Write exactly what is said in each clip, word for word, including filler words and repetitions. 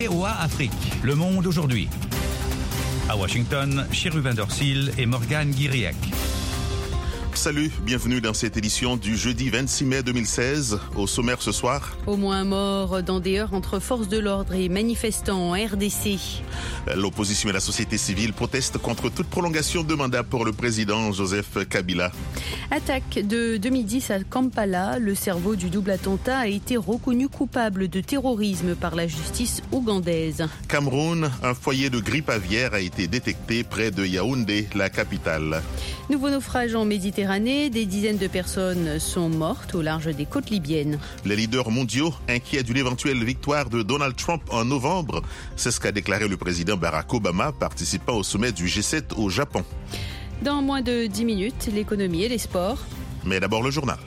V O A Afrique, Le Monde aujourd'hui. À Washington, Chérubin Dorsil et Morgane Guiriec. Salut, bienvenue dans cette édition du jeudi vingt-six mai deux mille seize. Au sommaire ce soir, au moins un mort dans des heurts entre forces de l'ordre et manifestants en R D C. L'opposition et la société civile protestent contre toute prolongation de mandat pour le président Joseph Kabila. Attaque de deux mille dix à Kampala, le cerveau du double attentat a été reconnu coupable de terrorisme par la justice ougandaise. Cameroun, un foyer de grippe aviaire a été détecté près de Yaoundé, la capitale. Nouveau naufrage en Méditerranée, des dizaines de personnes sont mortes au large des côtes libyennes. Les leaders mondiaux inquiets d'une éventuelle victoire de Donald Trump en novembre, c'est ce qu'a déclaré le président Barack Obama participant au sommet du G sept au Japon. Dans moins de dix minutes, l'économie et les sports. Mais d'abord le journal.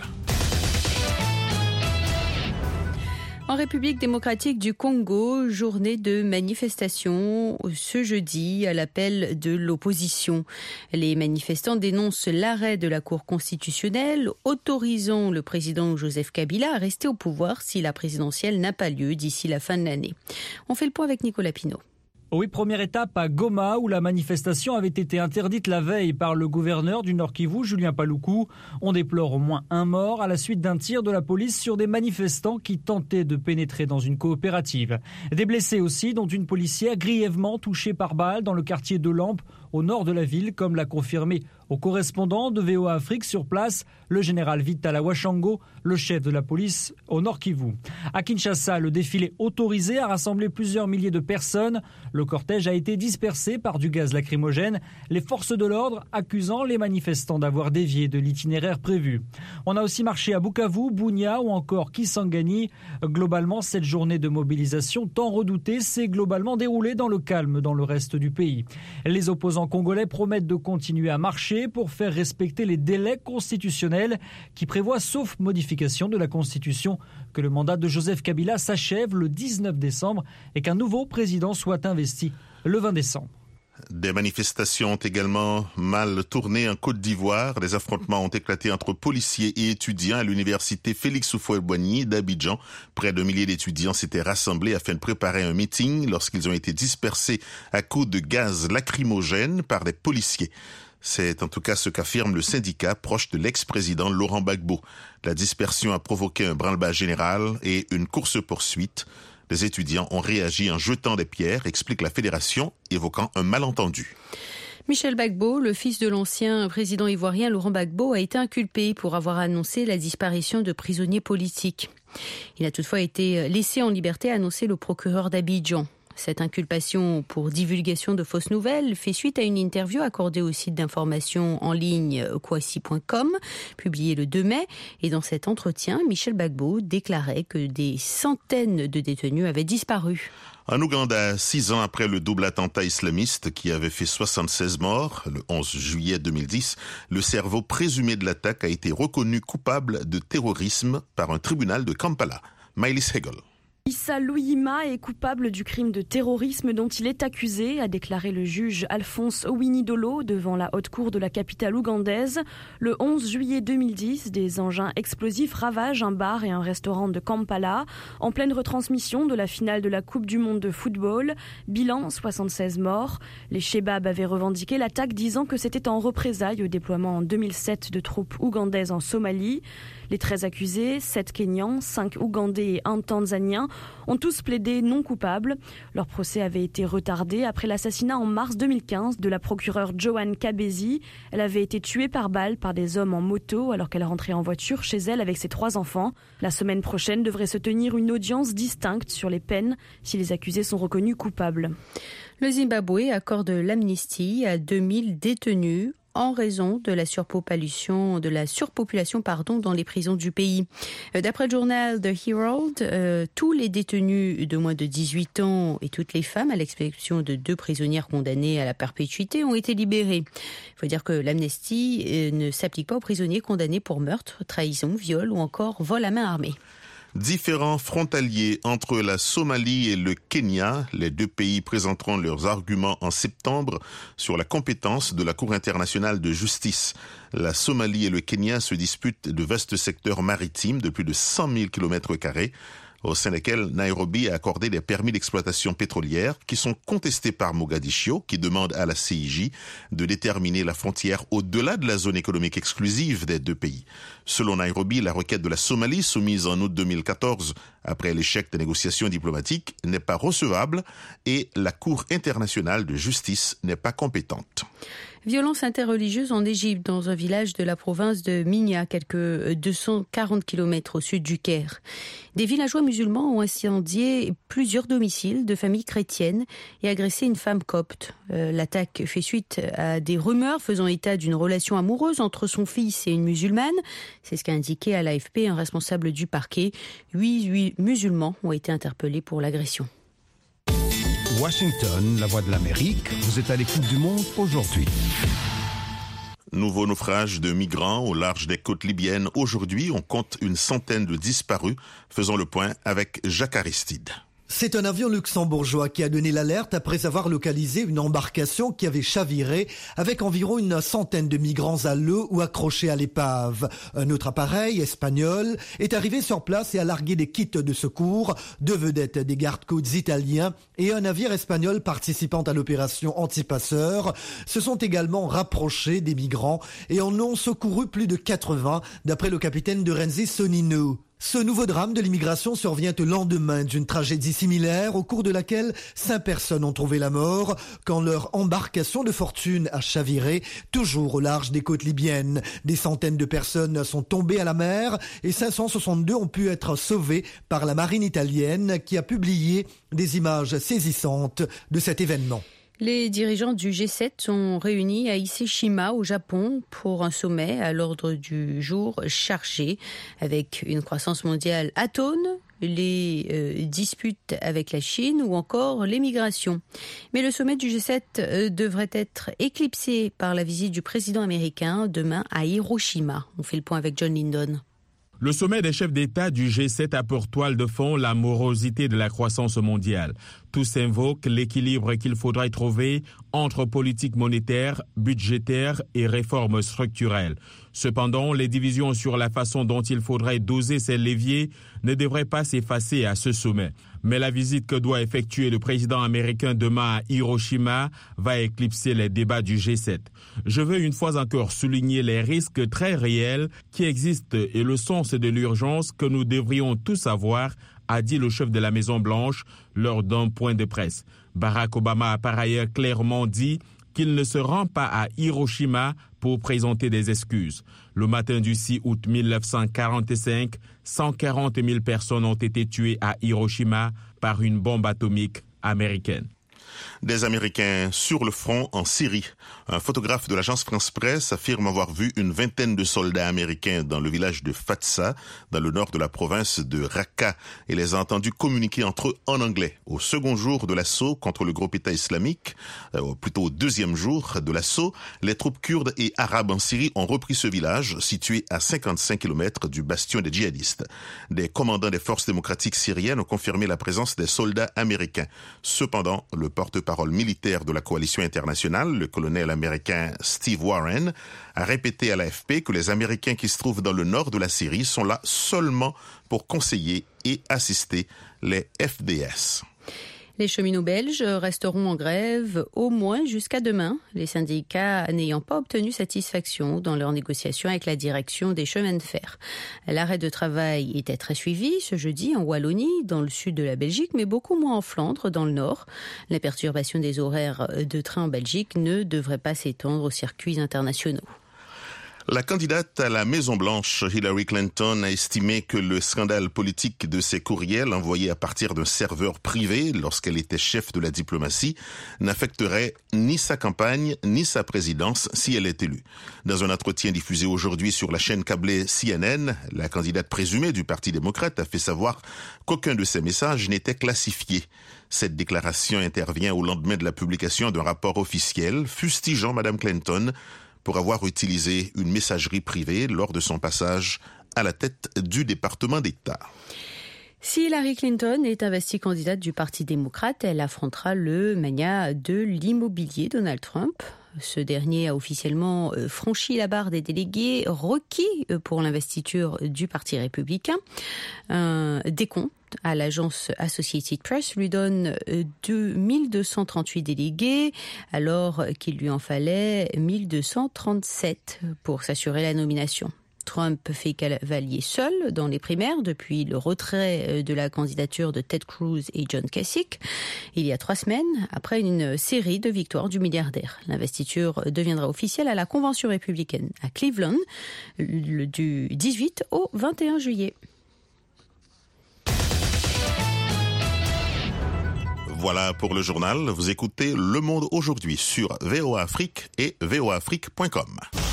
En République démocratique du Congo, journée de manifestation ce jeudi à l'appel de l'opposition. Les manifestants dénoncent l'arrêt de la Cour constitutionnelle autorisant le président Joseph Kabila à rester au pouvoir si la présidentielle n'a pas lieu d'ici la fin de l'année. On fait le point avec Nicolas Pinault. Oui, première étape à Goma où la manifestation avait été interdite la veille par le gouverneur du Nord Kivu, Julien Paluku. On déplore au moins un mort à la suite d'un tir de la police sur des manifestants qui tentaient de pénétrer dans une coopérative. Des blessés aussi, dont une policière grièvement touchée par balle dans le quartier de Lampe, au nord de la ville, comme l'a confirmé au correspondant de V O A Afrique sur place, le général Vital Awashango, le chef de la police au Nord Kivu. À Kinshasa, le défilé autorisé a rassemblé plusieurs milliers de personnes. Le cortège a été dispersé par du gaz lacrymogène, les forces de l'ordre accusant les manifestants d'avoir dévié de l'itinéraire prévu. On a aussi marché à Bukavu, Bunia ou encore Kisangani. Globalement, cette journée de mobilisation tant redoutée s'est globalement déroulée dans le calme dans le reste du pays. Les opposants congolais promettent de continuer à marcher pour faire respecter les délais constitutionnels qui prévoient, sauf modification de la Constitution, que le mandat de Joseph Kabila s'achève le dix-neuf décembre et qu'un nouveau président soit investi le vingt décembre. Des manifestations ont également mal tourné en Côte d'Ivoire. Des affrontements ont éclaté entre policiers et étudiants à l'université Félix Houphouët-Boigny d'Abidjan. Près d'un millier d'étudiants s'étaient rassemblés afin de préparer un meeting lorsqu'ils ont été dispersés à coups de gaz lacrymogène par des policiers. C'est en tout cas ce qu'affirme le syndicat proche de l'ex-président Laurent Gbagbo. La dispersion a provoqué un branle-bas général et une course-poursuite. Les étudiants ont réagi en jetant des pierres, explique la fédération, évoquant un malentendu. Michel Gbagbo, le fils de l'ancien président ivoirien Laurent Gbagbo, a été inculpé pour avoir annoncé la disparition de prisonniers politiques. Il a toutefois été laissé en liberté, a annoncé le procureur d'Abidjan. Cette inculpation pour divulgation de fausses nouvelles fait suite à une interview accordée au site d'information en ligne kwasi point com, publiée le deux mai. Et dans cet entretien, Michel Gbagbo déclarait que des centaines de détenus avaient disparu. En Ouganda, six ans après le double attentat islamiste qui avait fait soixante-seize morts, le onze juillet deux mille dix, le cerveau présumé de l'attaque a été reconnu coupable de terrorisme par un tribunal de Kampala. Maïlis Hegel. Issa Luyima est coupable du crime de terrorisme dont il est accusé, a déclaré le juge Alphonse Owinidolo devant la haute cour de la capitale ougandaise. Le onze juillet deux mille dix, des engins explosifs ravagent un bar et un restaurant de Kampala en pleine retransmission de la finale de la Coupe du monde de football. Bilan, soixante-seize morts. Les Shebabs avaient revendiqué l'attaque disant que c'était en représailles au déploiement en deux mille sept de troupes ougandaises en Somalie. Les treize accusés, sept Kenyans, cinq Ougandais et un Tanzanien, ont tous plaidé non coupables. Leur procès avait été retardé après l'assassinat en mars deux mille quinze de la procureure Joanne Kabezi. Elle avait été tuée par balle par des hommes en moto alors qu'elle rentrait en voiture chez elle avec ses trois enfants. La semaine prochaine devrait se tenir une audience distincte sur les peines si les accusés sont reconnus coupables. Le Zimbabwe accorde l'amnistie à deux mille détenus en raison de la surpopulation, de la surpopulation pardon, dans les prisons du pays. D'après le journal The Herald, euh, tous les détenus de moins de dix-huit ans et toutes les femmes, à l'exception de deux prisonnières condamnées à la perpétuité, ont été libérées. Il faut dire que l'amnistie euh, ne s'applique pas aux prisonniers condamnés pour meurtre, trahison, viol ou encore vol à main armée. Différents frontaliers entre la Somalie et le Kenya, les deux pays présenteront leurs arguments en septembre sur la compétence de la Cour internationale de justice. La Somalie et le Kenya se disputent de vastes secteurs maritimes de plus de cent mille kilomètres carrés. au sein desquels Nairobi a accordé des permis d'exploitation pétrolière qui sont contestés par Mogadiscio, qui demande à la C I J de déterminer la frontière au-delà de la zone économique exclusive des deux pays. Selon Nairobi, la requête de la Somalie, soumise en août deux mille quatorze après l'échec des négociations diplomatiques, n'est pas recevable et la Cour internationale de justice n'est pas compétente. Violence interreligieuse en Égypte, dans un village de la province de Minya, quelques deux cent quarante kilomètres au sud du Caire. Des villageois musulmans ont incendié plusieurs domiciles de familles chrétiennes et agressé une femme copte. Euh, l'attaque fait suite à des rumeurs faisant état d'une relation amoureuse entre son fils et une musulmane. C'est ce qu'a indiqué à l'A F P un responsable du parquet. Huit, huit musulmans ont été interpellés pour l'agression. Washington, la voix de l'Amérique, vous êtes à l'écoute du monde aujourd'hui. Nouveau naufrage de migrants au large des côtes libyennes. Aujourd'hui, on compte une centaine de disparus. Faisons le point avec Jacques Aristide. C'est un avion luxembourgeois qui a donné l'alerte après avoir localisé une embarcation qui avait chaviré avec environ une centaine de migrants à l'eau ou accrochés à l'épave. Un autre appareil, espagnol, est arrivé sur place et a largué des kits de secours, deux vedettes des gardes-côtes italiens et un navire espagnol participant à l'opération anti-passeurs se sont également rapprochés des migrants et en ont secouru plus de quatre-vingts, d'après le capitaine de Renzi Sonino. Ce nouveau drame de l'immigration survient au lendemain d'une tragédie similaire au cours de laquelle cinq personnes ont trouvé la mort quand leur embarcation de fortune a chaviré, toujours au large des côtes libyennes. Des centaines de personnes sont tombées à la mer et cinq cent soixante-deux ont pu être sauvées par la marine italienne qui a publié des images saisissantes de cet événement. Les dirigeants du G sept sont réunis à Ise-Shima au Japon pour un sommet à l'ordre du jour chargé avec une croissance mondiale atone, les euh, disputes avec la Chine ou encore l'émigration. Mais le sommet du G sept euh, devrait être éclipsé par la visite du président américain demain à Hiroshima. On fait le point avec John Lindon. Le sommet des chefs d'État du G sept a pour toile de fond la morosité de la croissance mondiale. Tous invoquent l'équilibre qu'il faudrait trouver entre politique monétaire, budgétaire et réformes structurelles. Cependant, les divisions sur la façon dont il faudrait doser ces leviers ne devraient pas s'effacer à ce sommet. Mais la visite que doit effectuer le président américain demain à Hiroshima va éclipser les débats du G sept. Je veux une fois encore souligner les risques très réels qui existent et le sens de l'urgence que nous devrions tous avoir, a dit le chef de la Maison-Blanche lors d'un point de presse. Barack Obama a par ailleurs clairement dit qu'il ne se rend pas à Hiroshima pour présenter des excuses. Le matin du six août mille neuf cent quarante-cinq, cent quarante mille personnes ont été tuées à Hiroshima par une bombe atomique américaine. Des Américains sur le front en Syrie. Un photographe de l'agence France-Presse affirme avoir vu une vingtaine de soldats américains dans le village de Fatsa, dans le nord de la province de Raqqa, et les a entendus communiquer entre eux en anglais. Au second jour de l'assaut contre le groupe État islamique, euh, plutôt au deuxième jour de l'assaut, les troupes kurdes et arabes en Syrie ont repris ce village, situé à cinquante-cinq kilomètres du bastion des djihadistes. Des commandants des forces démocratiques syriennes ont confirmé la présence des soldats américains. Cependant, le porte-parole militaire de la coalition internationale, le colonel américain Steve Warren, a répété à l'A F P que les Américains qui se trouvent dans le nord de la Syrie sont là seulement pour conseiller et assister les F D S. Les cheminots belges resteront en grève au moins jusqu'à demain, les syndicats n'ayant pas obtenu satisfaction dans leurs négociations avec la direction des chemins de fer. L'arrêt de travail était très suivi ce jeudi en Wallonie, dans le sud de la Belgique, mais beaucoup moins en Flandre, dans le nord. La perturbation des horaires de train en Belgique ne devrait pas s'étendre aux circuits internationaux. La candidate à la Maison-Blanche, Hillary Clinton, a estimé que le scandale politique de ses courriels envoyés à partir d'un serveur privé lorsqu'elle était chef de la diplomatie n'affecterait ni sa campagne ni sa présidence si elle est élue. Dans un entretien diffusé aujourd'hui sur la chaîne câblée C N N, la candidate présumée du Parti démocrate a fait savoir qu'aucun de ses messages n'était classifié. Cette déclaration intervient au lendemain de la publication d'un rapport officiel fustigeant Mme Clinton pour avoir utilisé une messagerie privée lors de son passage à la tête du département d'État. Si Hillary Clinton est investie candidate du Parti démocrate, elle affrontera le mania de l'immobilier Donald Trump. Ce dernier a officiellement franchi la barre des délégués requis pour l'investiture du Parti républicain. Un décompte à l'agence Associated Press lui donne mille deux cent trente-huit délégués, alors qu'il lui en fallait mille deux cent trente-sept pour s'assurer la nomination. Trump fait cavalier seul dans les primaires depuis le retrait de la candidature de Ted Cruz et John Kasich il y a trois semaines, après une série de victoires du milliardaire. L'investiture deviendra officielle à la convention républicaine à Cleveland du dix-huit au vingt et un juillet. Voilà pour le journal. Vous écoutez Le Monde aujourd'hui sur V O A Afrique et v o a afrique point com.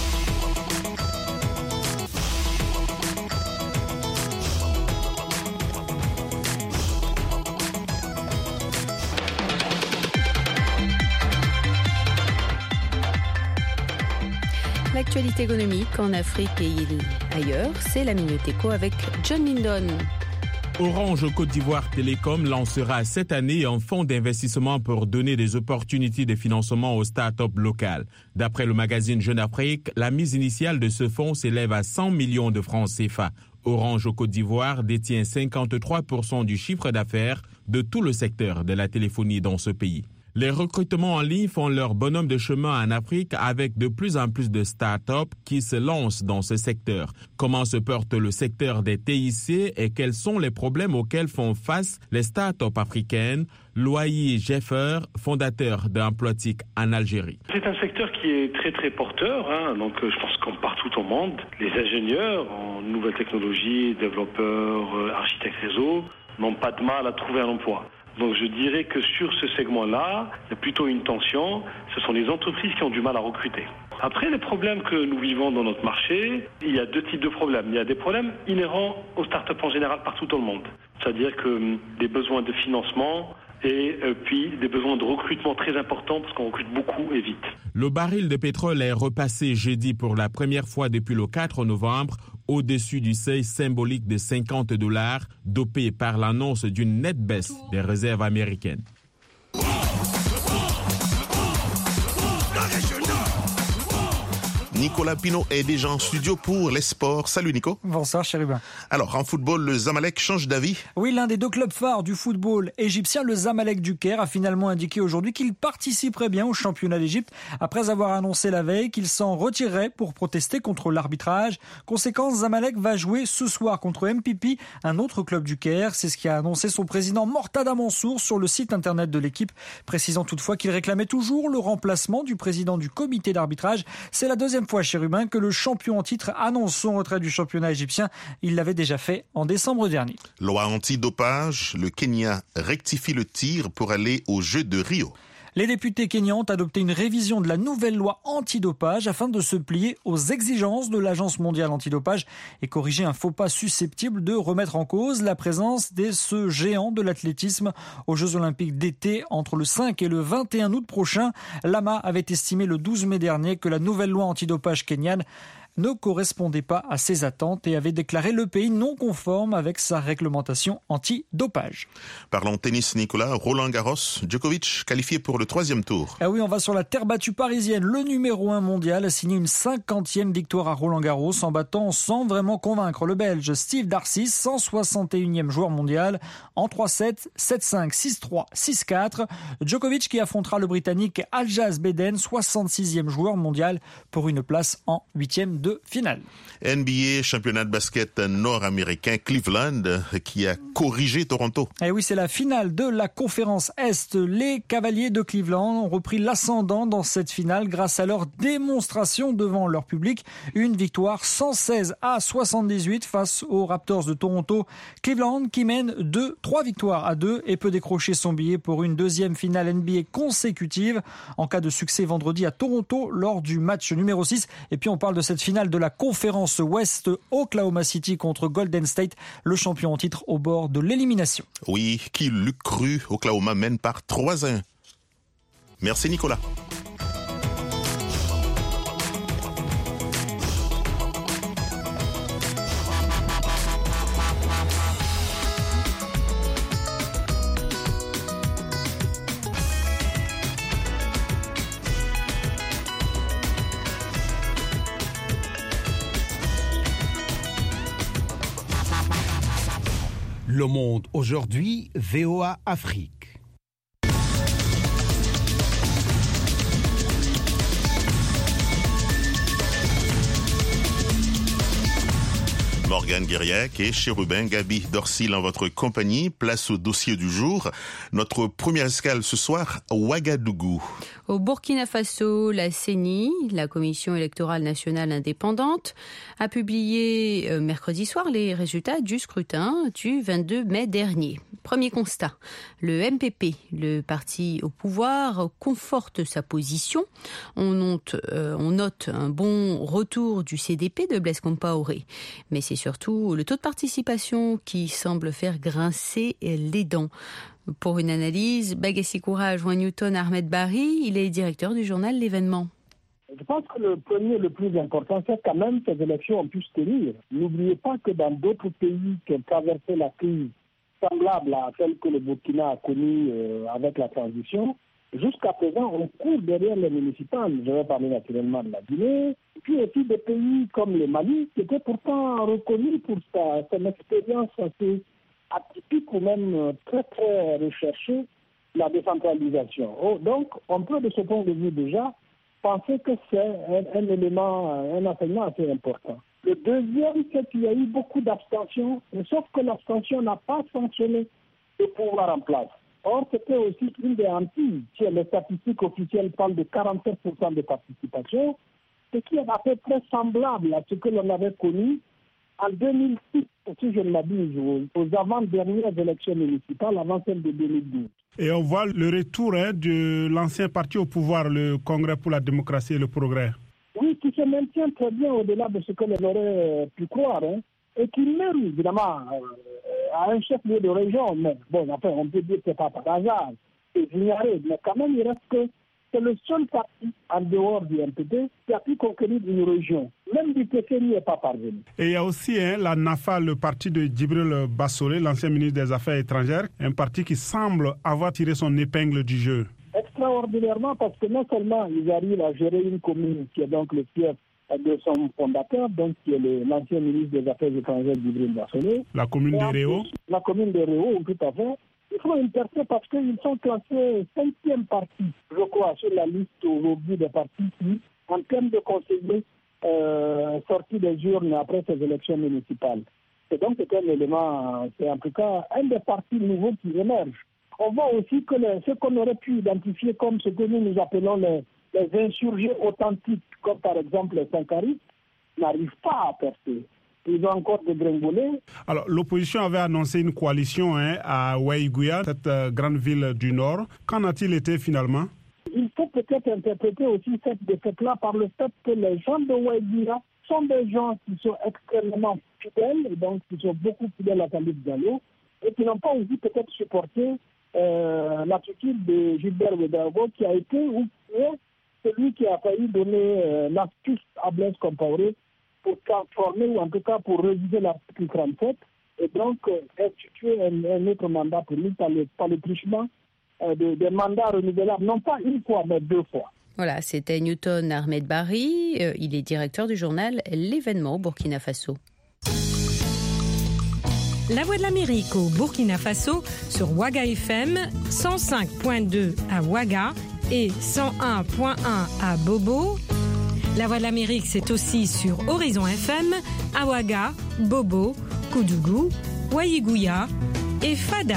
L'actualité économique en Afrique et ailleurs, c'est la Minute Éco avec John Lindon. Orange Côte d'Ivoire Télécom lancera cette année un fonds d'investissement pour donner des opportunités de financement aux start-up locales. D'après le magazine Jeune Afrique, la mise initiale de ce fonds s'élève à cent millions de francs C F A. Orange Côte d'Ivoire détient cinquante-trois pour cent du chiffre d'affaires de tout le secteur de la téléphonie dans ce pays. Les recrutements en ligne font leur bonhomme de chemin en Afrique avec de plus en plus de start-up qui se lancent dans ce secteur. Comment se porte le secteur des T I C et quels sont les problèmes auxquels font face les start-up africaines? Loayi Jeffer, fondateur d'Emploitic en Algérie. C'est un secteur qui est très très porteur, hein. Donc je pense comme partout au monde, les ingénieurs en nouvelles technologies, développeurs, architectes réseau n'ont pas de mal à trouver un emploi. Donc je dirais que sur ce segment-là, il y a plutôt une tension. Ce sont les entreprises qui ont du mal à recruter. Après, les problèmes que nous vivons dans notre marché, il y a deux types de problèmes. Il y a des problèmes inhérents aux startups en général partout dans le monde. C'est-à-dire que des besoins de financement et puis des besoins de recrutement très importants parce qu'on recrute beaucoup et vite. Le baril de pétrole est repassé jeudi pour la première fois depuis le quatre novembre au-dessus du seuil symbolique de cinquante dollars, dopé par l'annonce d'une nette baisse des réserves américaines. Nicolas Pinault est déjà en studio pour les sports. Salut Nico. Bonsoir Chérubin. Alors en football, le Zamalek change d'avis. Oui, l'un des deux clubs phares du football égyptien, le Zamalek du Caire, a finalement indiqué aujourd'hui qu'il participerait bien au championnat d'Égypte après avoir annoncé la veille qu'il s'en retirerait pour protester contre l'arbitrage. Conséquence, Zamalek va jouer ce soir contre M P P, un autre club du Caire. C'est ce qu'a annoncé son président Mortada Mansour sur le site internet de l'équipe, précisant toutefois qu'il réclamait toujours le remplacement du président du comité d'arbitrage. C'est la deuxième fois, Chérubin, que le champion en titre annonce son retrait du championnat égyptien. Il l'avait déjà fait en décembre dernier. Loi antidopage, le Kenya rectifie le tir pour aller aux Jeux de Rio. Les députés kenyans ont adopté une révision de la nouvelle loi antidopage afin de se plier aux exigences de l'Agence mondiale antidopage et corriger un faux pas susceptible de remettre en cause la présence de ce géant de l'athlétisme aux Jeux Olympiques d'été entre le cinq et le vingt et un août prochain. L'A M A avait estimé le douze mai dernier que la nouvelle loi antidopage kenyane ne correspondait pas à ses attentes et avait déclaré le pays non conforme avec sa réglementation anti-dopage. Parlons tennis, Nicolas. Roland Garros, Djokovic qualifié pour le troisième tour. Ah oui, on va sur la terre battue parisienne. Le numéro un mondial a signé une cinquantième victoire à Roland Garros en battant sans vraiment convaincre le Belge Steve Darcis, cent soixante et unième joueur mondial, en trois sept, sept cinq, six trois, six quatre. Djokovic qui affrontera le Britannique Aljaz Beden, soixante-sixième joueur mondial, pour une place en huitième de finale. N B A, championnat de basket nord-américain, Cleveland qui a corrigé Toronto. Et oui, c'est la finale de la conférence Est. Les Cavaliers de Cleveland ont repris l'ascendant dans cette finale grâce à leur démonstration devant leur public. Une victoire cent seize à soixante-dix-huit face aux Raptors de Toronto. Cleveland qui mène deux, trois victoires à deux et peut décrocher son billet pour une deuxième finale N B A consécutive en cas de succès vendredi à Toronto lors du match numéro six. Et puis on parle de cette finale de la conférence Ouest, Oklahoma City contre Golden State, le champion en titre au bord de l'élimination. Oui, qui l'eût cru, Oklahoma mène par trois à un. Merci Nicolas. Le Monde aujourd'hui, V O A Afrique. Morgane Guiriac et Chérubin Gabi Dorsil en votre compagnie. Place au dossier du jour. Notre première escale ce soir, Ouagadougou. Au Burkina Faso, la C E N I, la Commission électorale nationale indépendante, a publié euh, mercredi soir les résultats du scrutin du vingt-deux mai dernier. Premier constat, le M P P, le parti au pouvoir, conforte sa position. On note, euh, on note un bon retour du C D P de Blaise Compaoré. Mais c'est surtout le taux de participation qui semble faire grincer les dents. Pour une analyse, Bagassi Courage, Juan Newton, Ahmed Barry, il est directeur du journal L'Événement. Je pense que le premier, le plus important, c'est quand même que ces élections ont pu se tenir. N'oubliez pas que dans d'autres pays qui ont traversé la crise semblable à celle que le Burkina a connue euh, avec la transition, jusqu'à présent, on court derrière les municipales. Je vais parler naturellement de la Guinée, puis aussi des pays comme le Mali, qui étaient pourtant reconnus pour sa, son expérience assez atypique ou même très très recherchée, la décentralisation. Oh, donc, on peut de ce point de vue déjà penser que c'est un, un élément, un enseignement assez important. Le deuxième, c'est qu'il y a eu beaucoup d'abstention, sauf que l'abstention n'a pas sanctionné le pouvoir en place. Or, c'était aussi une des hantises. Les statistiques officielles parlent de quarante-sept pour cent de participation, ce qui est à peu près semblable à ce que l'on avait connu en deux mille six, si je ne m'abuse, aux avant-dernières élections municipales, avant celle de deux mille douze. Et on voit le retour hein, de l'ancien parti au pouvoir, le Congrès pour la démocratie et le progrès. Oui, qui se maintient très bien au-delà de ce que l'on aurait pu croire, hein, et qui mène évidemment euh, à un chef-lieu de région. Mais bon, enfin, on peut dire que ce n'est pas par hasard, c'est ignoré, mais quand même, il reste que c'est le seul parti en dehors du M P P qui a pu conquérir une région. Même du P C n'y est pas parvenu. Et il y a aussi hein, la NAFA, le parti de Djibril Bassolé, l'ancien ministre des Affaires étrangères, un parti qui semble avoir tiré son épingle du jeu. Extraordinairement, parce que non seulement ils arrivent à gérer une commune qui est donc le fief de son fondateur, donc qui est le, l'ancien ministre des Affaires étrangères Djibril Bassolé. La commune de Réau. La commune de Réau, tout à fait. Il faut une percée parce qu'ils sont classés cinquième parti, je crois, sur la liste aujourd'hui des partis qui, en termes de conseillers euh, sortis des urnes après ces élections municipales. Et donc c'est un élément, c'est en tout cas un des partis nouveaux qui émergent. On voit aussi que les, ce qu'on aurait pu identifier comme ce que nous nous appelons les, les insurgés authentiques, comme par exemple les Sankaristes, n'arrivent pas à percer. Ils ont encore dégringolé. Alors, l'opposition avait annoncé une coalition hein, à Ouaïgouya, cette euh, grande ville du Nord. Qu'en a-t-il été finalement? Il faut peut-être interpréter aussi cette défaite-là par le fait que les gens de Ouaïgouya sont des gens qui sont extrêmement fidèles, et donc qui sont beaucoup fidèles à Khalid Diallo, et qui n'ont pas aussi peut-être supporté euh, l'attitude de Gilbert Ouedraogo, qui a été ou qui est celui qui a failli donner euh, l'astuce à Blaise Compaoré pour transformer, ou en tout cas pour réviser l'article trente-sept, et donc euh, instituer un, un autre mandat pour lui par le, par le truchement euh, des de mandats renouvelables, non pas une fois, mais deux fois. Voilà, c'était Newton Ahmed Barry, euh, il est directeur du journal L'Événement au Burkina Faso. La Voix de l'Amérique au Burkina Faso sur Ouaga F M, cent cinq virgule deux à Ouaga et cent un virgule un à Bobo. La Voix de l'Amérique, c'est aussi sur Horizon F M, à Ouaga, Bobo, Koudougou, Ouaïgouya et Fada.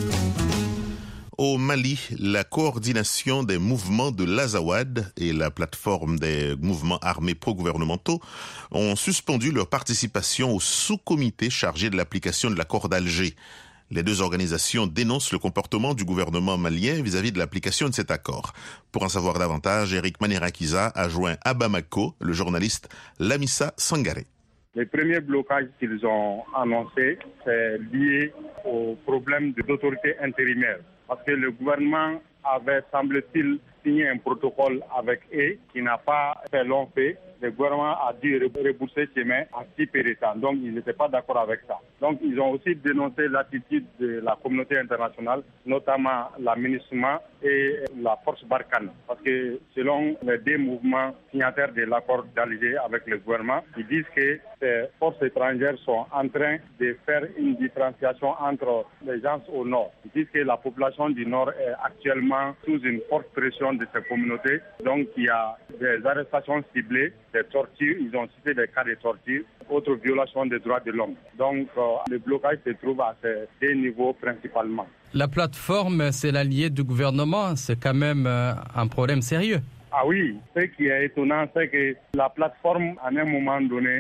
Au Mali, la coordination des mouvements de l'Azawad et la plateforme des mouvements armés pro-gouvernementaux ont suspendu leur participation au sous-comité chargé de l'application de l'accord d'Alger. Les deux organisations dénoncent le comportement du gouvernement malien vis-à-vis de l'application de cet accord. Pour en savoir davantage, Eric Manirakiza a joint à Bamako le journaliste Lamissa Sangaré. Les premiers blocages qu'ils ont annoncés, c'est lié au problème de l'autorité intérimaire. Parce que le gouvernement avait, semble-t-il, signé un protocole avec eux qui n'a pas fait long fait. le gouvernement a dû rebourser chemin en si peu de temps. Donc, ils n'étaient pas d'accord avec ça. Donc, ils ont aussi dénoncé l'attitude de la communauté internationale, notamment la MINUSMA et la force Barkhane. Parce que selon les deux mouvements signataires de l'accord d'Alger avec le gouvernement, ils disent que ces forces étrangères sont en train de faire une différenciation entre les gens au nord. Ils disent que la population du nord est actuellement sous une forte pression de ces communautés. Donc, il y a des arrestations ciblées, des tortures, ils ont cité des cas de torture, autres violations des droits de l'homme. Donc, euh, le blocage se trouve à ces deux niveaux principalement. La plateforme, c'est l'allié du gouvernement, c'est quand même euh, un problème sérieux. Ah oui, ce qui est étonnant, c'est que la plateforme, à un moment donné,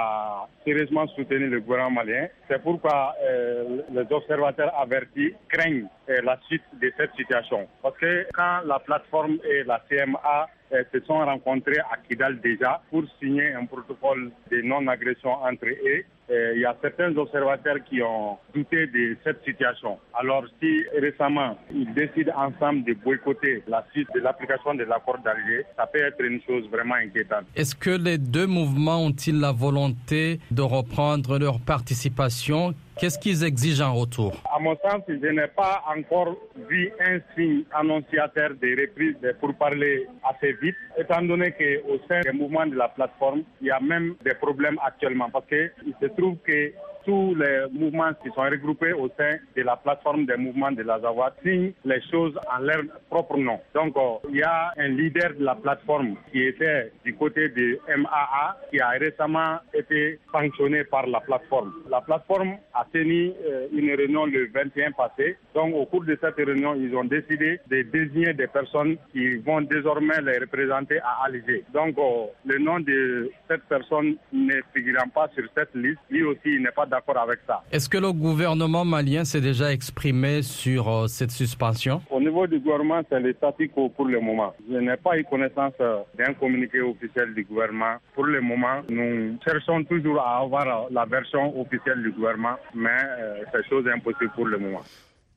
a sérieusement soutenu le gouvernement malien. C'est pourquoi euh, les observateurs avertis craignent euh, la suite de cette situation. Parce que quand la plateforme et la C M A euh, se sont rencontrés à Kidal déjà pour signer un protocole de non-agression entre eux, euh, il y a certains observateurs qui ont douté de cette situation. Alors si récemment ils décident ensemble de boycotter la suite de l'application de l'accord d'Alger, ça peut être une chose vraiment inquiétante. Est-ce que les deux mouvements ont-ils la volonté de reprendre leur participation? Qu'est-ce qu'ils exigent en retour? À mon sens, je n'ai pas encore vu un signe annonciateur de reprise de pourparlers assez vite, étant donné qu'au sein des mouvements de la plateforme, il y a même des problèmes actuellement, parce qu'il se trouve que tous les mouvements qui sont regroupés au sein de la plateforme des mouvements de l'Azawad signent les choses en leur propre nom. Donc, euh, il y a un leader de la plateforme qui était du côté de M A A qui a récemment été sanctionné par la plateforme. La plateforme a tenu euh, une réunion le vingt et un passé. Donc, au cours de cette réunion, ils ont décidé de désigner des personnes qui vont désormais les représenter à Alger. Donc, euh, le nom de cette personne ne figurant pas sur cette liste, lui aussi, il n'est pas d'accord avec ça. Est-ce que le gouvernement malien s'est déjà exprimé sur euh, cette suspension? Au niveau du gouvernement, c'est le statu quo pour le moment. Je n'ai pas eu connaissance euh, d'un communiqué officiel du gouvernement. Pour le moment, nous cherchons toujours à avoir euh, la version officielle du gouvernement, mais euh, c'est chose impossible pour le moment.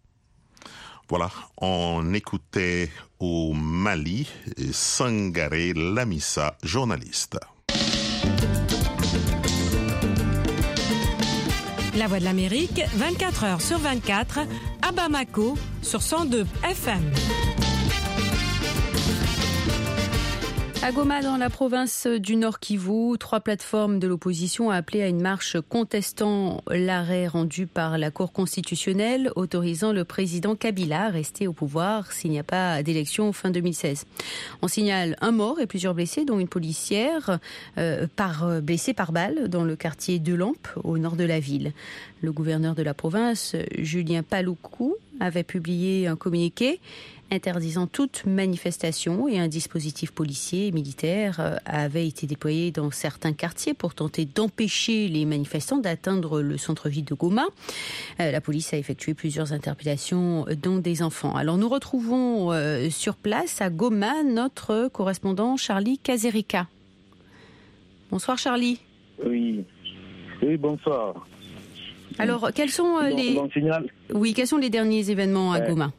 Voilà, on écoutait au Mali Sangaré Lamissa, journaliste. La Voix de l'Amérique, vingt-quatre heures sur vingt-quatre, à Bamako, sur cent deux F M. À Goma, dans la province du Nord Kivu, trois plateformes de l'opposition ont appelé à une marche contestant l'arrêt rendu par la Cour constitutionnelle autorisant le président Kabila à rester au pouvoir s'il n'y a pas d'élection fin deux mille seize. On signale un mort et plusieurs blessés, dont une policière euh, par, blessée par balle dans le quartier de Lampe, au nord de la ville. Le gouverneur de la province, Julien Paluku, avait publié un communiqué interdisant toute manifestation et un dispositif policier et militaire avait été déployé dans certains quartiers pour tenter d'empêcher les manifestants d'atteindre le centre-ville de Goma. La police a effectué plusieurs interpellations dont des enfants. Alors nous retrouvons sur place à Goma notre correspondant Charlie Kazerika. Bonsoir Charlie. Oui, oui bonsoir. Alors quels sont donc, les... donc, signal... Oui, quels sont les derniers événements à ouais. Goma?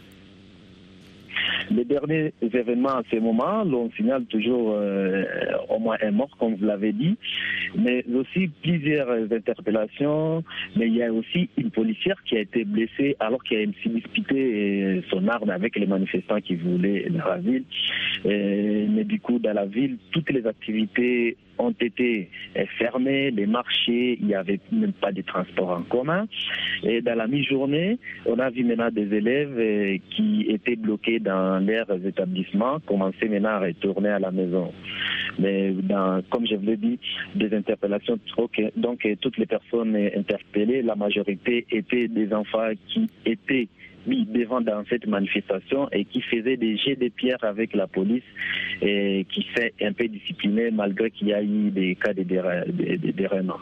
Les derniers événements à ce moment, l'on signale toujours euh, au moins un mort, comme vous l'avez dit, mais aussi plusieurs interpellations. Mais il y a aussi une policière qui a été blessée alors qu'elle s'est disputée son arme avec les manifestants qui voulaient dans la ville. Et, mais du coup, dans la ville, toutes les activités ont été fermées, les marchés, il n'y avait même pas de transport en commun. Et dans la mi-journée, on a vu maintenant des élèves qui étaient bloqués dans leurs établissements, commencer maintenant à retourner à la maison. Mais dans, comme je vous l'ai dit, des interpellations, donc toutes les personnes interpellées, la majorité étaient des enfants qui étaient mis devant dans cette manifestation et qui faisait des jets de pierre avec la police et qui s'est un peu discipliné malgré qu'il y a eu des cas de déraillement.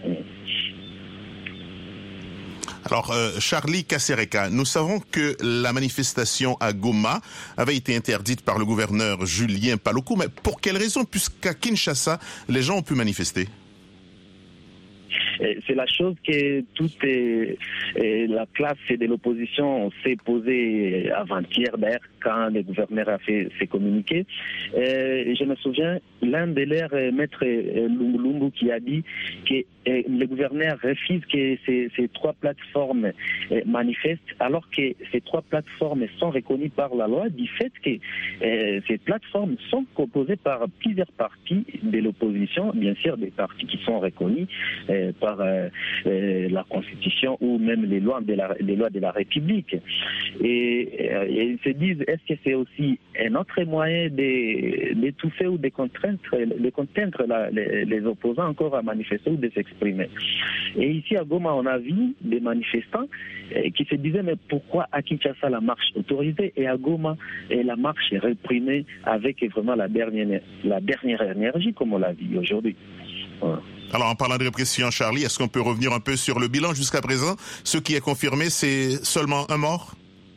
Alors, euh, Charlie Kasereka, nous savons que la manifestation à Goma avait été interdite par le gouverneur Julien Paluku, mais pour quelle raison, puisqu'à Kinshasa, les gens ont pu manifester? c'est la chose que toute la classe de l'opposition s'est posée avant-hier, d'ailleurs, quand le gouverneur a fait ses communiqués. Et je me souviens, l'un de leurs maîtres Lungu Lungu qui a dit que le gouverneur refuse que ces, ces trois plateformes manifestent, alors que ces trois plateformes sont reconnues par la loi, du fait que euh, ces plateformes sont composées par plusieurs partis de l'opposition, bien sûr des partis qui sont reconnus euh, par euh, euh, la Constitution ou même les lois de la, les lois de la République. Et, euh, et ils se disent, est-ce que c'est aussi un autre moyen d'étouffer ou de contraindre, de contraindre la, les, les opposants encore à manifester ou de s'exprimer. Et ici à Goma, on a vu des manifestants euh, qui se disaient, mais pourquoi à Kinshasa la marche autorisée et à Goma et la marche est réprimée avec vraiment la dernière, la dernière énergie, comme on l'a vu aujourd'hui. Voilà. Alors, en parlant de répression, Charlie, est-ce qu'on peut revenir un peu sur le bilan jusqu'à présent? Ce qui est confirmé, c'est seulement un mort?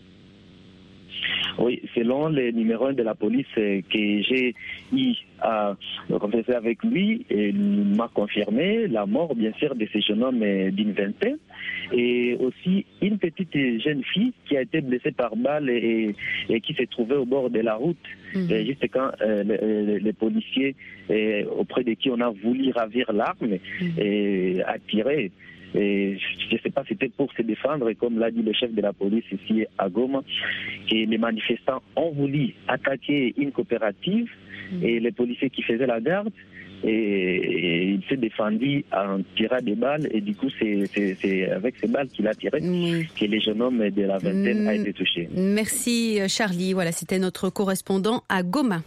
Oui, selon les numéros un de la police que j'ai eu à converser avec lui, il m'a confirmé la mort, bien sûr, de ce jeune homme d'une vingtaine et aussi une petite jeune fille qui a été blessée par balle et, et qui s'est trouvée au bord de la route. Mmh. Juste quand euh, les, les policiers euh, auprès de qui on a voulu ravir l'arme mmh. et attirer. Et je ne sais pas si c'était pour se défendre, comme l'a dit le chef de la police ici à Goma, que les manifestants ont voulu attaquer une coopérative mmh. et les policiers qui faisaient la garde, et, et il s'est défendu en tirant des balles, et du coup c'est, c'est, c'est avec ces balles qu'il a tiré mmh. que le jeune homme de la vingtaine mmh. a été touché. Merci Charlie, voilà, c'était notre correspondant à Goma.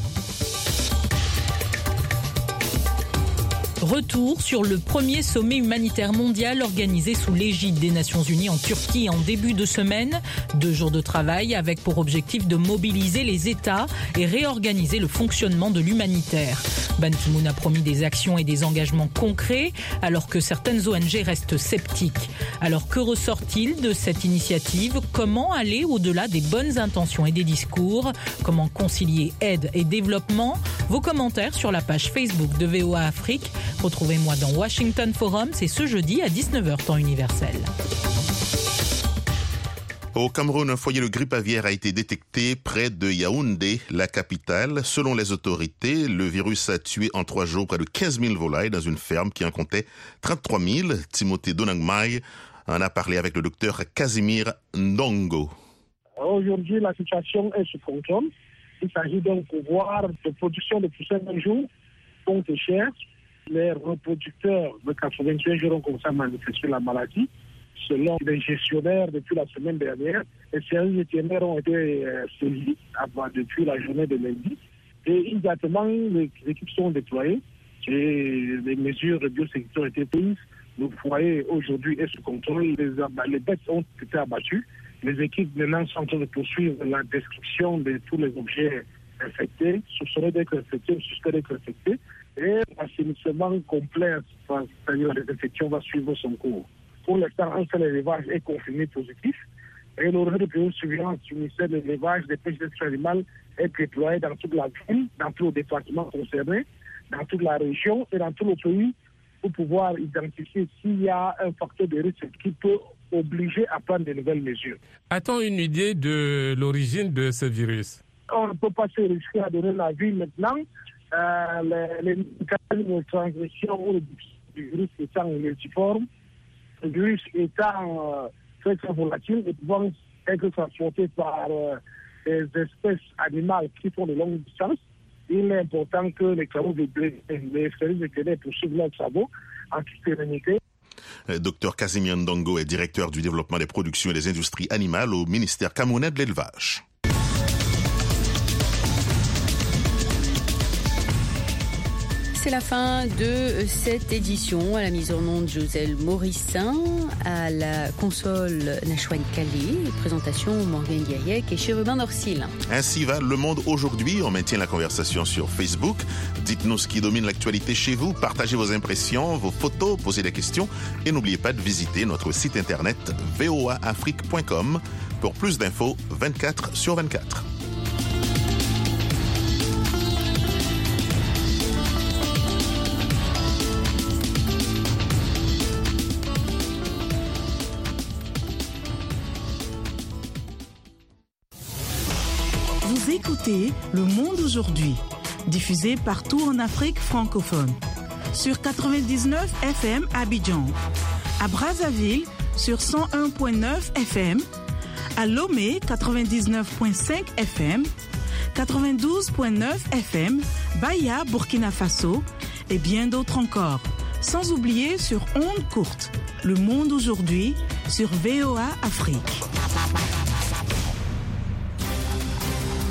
Retour sur le premier sommet humanitaire mondial organisé sous l'égide des Nations Unies en Turquie en début de semaine. Deux jours de travail avec pour objectif de mobiliser les États et réorganiser le fonctionnement de l'humanitaire. Ban Ki-moon a promis des actions et des engagements concrets alors que certaines O N G restent sceptiques. Alors que ressort-il de cette initiative? Comment aller au-delà des bonnes intentions et des discours? Comment concilier aide et développement? Vos commentaires sur la page Facebook de V O A Afrique. Retrouvez-moi dans Washington Forum, c'est ce jeudi à dix-neuf heures temps universel. Au Cameroun, un foyer de grippe aviaire a été détecté près de Yaoundé, la capitale. Selon les autorités, le virus a tué en trois jours près de quinze mille volailles dans une ferme qui en comptait trente-trois mille. Timothée Donangmai en a parlé avec le docteur Casimir Ndongo. Aujourd'hui, la situation est sous contrôle. Il s'agit d'un pouvoir de production de poussins d'un jour, sont chers. Les reproducteurs de quatre-vingt-un jours ont commencé à manifester la maladie. Selon les gestionnaires, depuis la semaine dernière, les services vétérinaires ont été euh, saisis depuis la journée de lundi. Et immédiatement, les équipes sont déployées et les mesures de biosécurité ont été prises. Le foyer aujourd'hui est sous contrôle. Les, les bêtes ont été abattues. Les équipes maintenant sont en train de poursuivre la description de tous les objets infectés, soupçonnés d'être infectés ou suspectés d'être infectés. Et l'assainissement complet, c'est-à-dire la désinfection, va suivre son cours. Pour l'instant, un seul élevage est confirmé positif. Et le réseau de surveillance du ministère de l'élevage des pêches d'espèces animales est déployé dans toute la ville, dans tous les départements concernés, dans toute la région et dans tout le pays pour pouvoir identifier s'il y a un facteur de risque qui peut obliger à prendre de nouvelles mesures. A-t-on une idée de l'origine de ce virus? On ne peut pas se risquer à donner la vie maintenant. Euh, les mécanismes de transmission ou du virus étant multiforme, le virus étant euh, très très volatile et pouvant être transporté par euh, des espèces animales qui font de longues distances, il est important que les travaux de les services vétérinaires poursuivent leurs travaux en toute sérénité. Docteur Casimir Ndongo est directeur du développement des productions et des industries animales au ministère camerounais de l'élevage. C'est la fin de cette édition. À la mise en onde, Joselle Morissin, à la console Nashwan Calais, présentation Morgane Guiriec et Chérubin Dorsil. Ainsi va Le Monde aujourd'hui. On maintient la conversation sur Facebook. Dites-nous ce qui domine l'actualité chez vous. Partagez vos impressions, vos photos, posez des questions. Et n'oubliez pas de visiter notre site internet v o a afrique point com pour plus d'infos vingt-quatre sur vingt-quatre. Vous écoutez Le Monde aujourd'hui, diffusé partout en Afrique francophone. Sur quatre-vingt-dix-neuf F M à Abidjan, à Brazzaville sur cent un virgule neuf F M, à Lomé quatre-vingt-dix-neuf virgule cinq F M, quatre-vingt-douze virgule neuf F M, Baya, Burkina Faso et bien d'autres encore. Sans oublier sur ondes courtes, Le Monde aujourd'hui sur V O A Afrique.